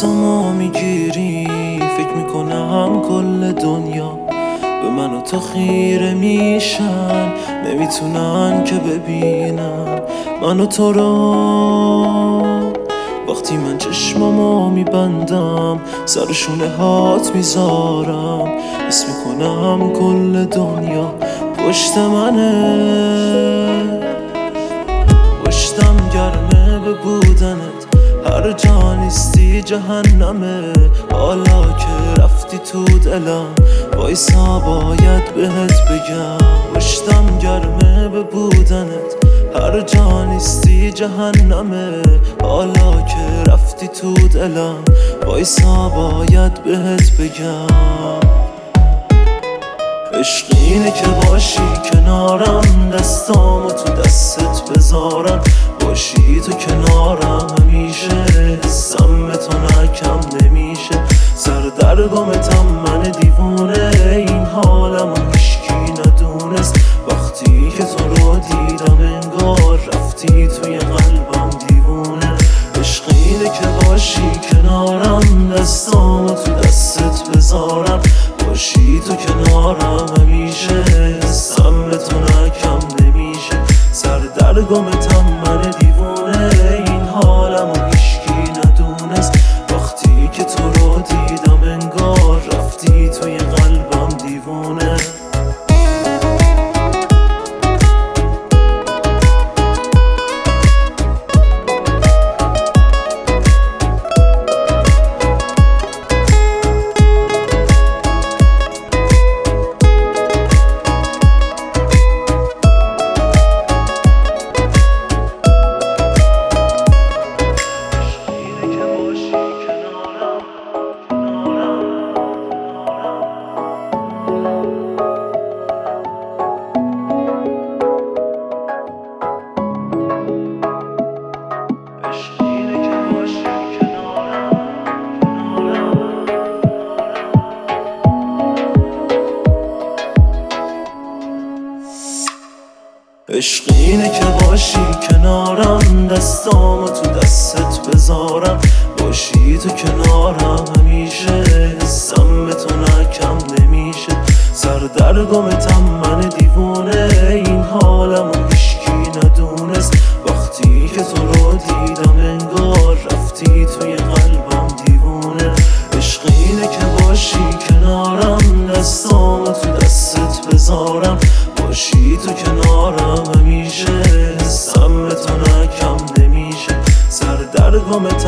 دستامو میگیری فکر میکنم کل دنیا به من و تو خیره میشن، نمیتونن که ببینن من و تو رو. وقتی من چشمامو میبندم سر شونه هات میذارم، حس میکنم کل دنیا پشت منه. پشتم گرمه به بودنت، هر جا نیستی جهنمه. حالا که رفتی تو دلم وایسا باید بهت بگم. پشتم گرمه به بودنت، هر جا نیستی جهنمه. حالا که رفتی تو دلم وایسا باید بهت بگم. عشق اینه که باشی کنارم، دستامو تو دستت بذارم، باشی تو کنارم همیشه. حسم به تو نکم نمیشه، سردرگمتم من دیوونه. این حالمو هیچکی ندونست، وقتی که تو رو دیدم انگار رفتی توی قلبم دیوونه. عشق اینه که باشی کنارم، دستامو تو دستت بذارم، باشی تو کنارم همیشه. حسم به تو نکم نمیشه، سردرگمتم من دیوونه. این حالمو هیچکی ندونست، وقتی که تو رو دیدم انگار رفتی توی قلبم دیوونه. عشق اینه که باشی کنارم، دستامو تو دستت بذارم، باشی تو کنارم همیشه. حسم به تو نکم نمیشه، سردرگمتم من دیوونه. این حالمو هیچکی ندونست، وقتی که تو رو دیدم انگار رفتی توی قلبم دیوونه. عشق اینه که باشی کنارم، دستامو تو دستت بذارم، باشی تو کنارم همیشه. حسم به تو نکم نمیشه، سردرگمتم